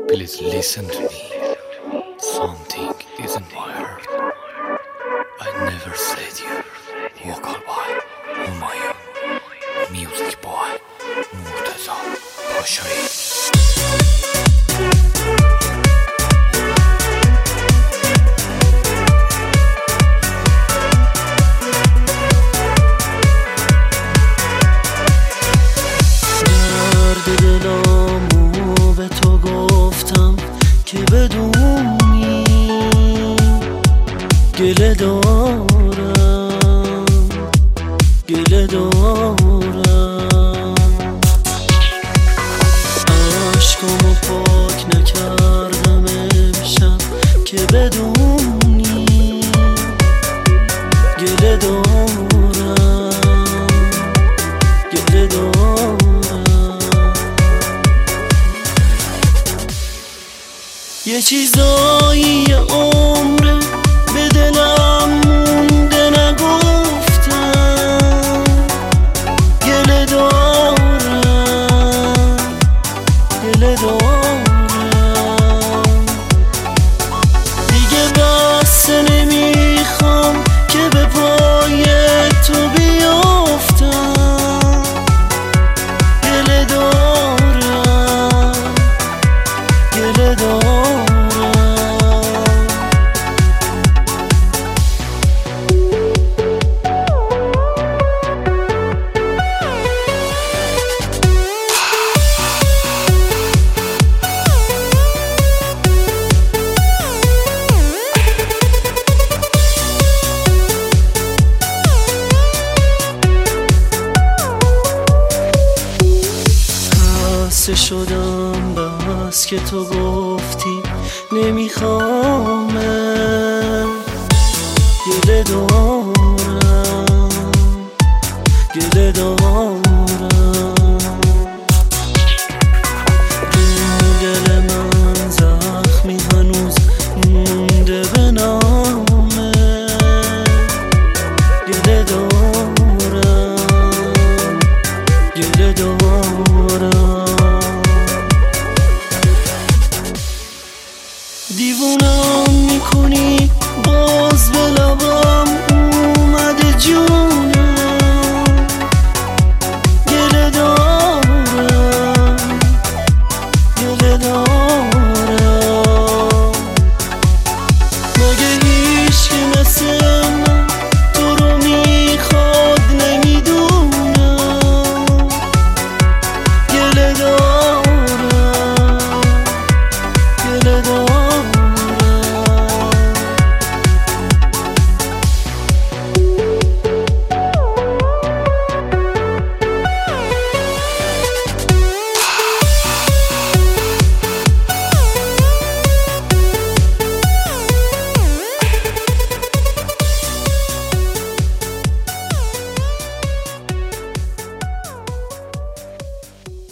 Please listen to me. Something is in my heart. I never said you. Vocal by Humayun. Music by Murtaza Pashayi. دلامو به تو گفتم که بدونی گله دارم عشقمو پاک نکردم امشب که بدونی گله دارم یه چیزایی عمره به دلم مونده نگفتم گله دارم دیگه بس نمیخوام که به پای تو بیافتم گله دارم شدم بس که تو گفتی نمیخوامه گله دارم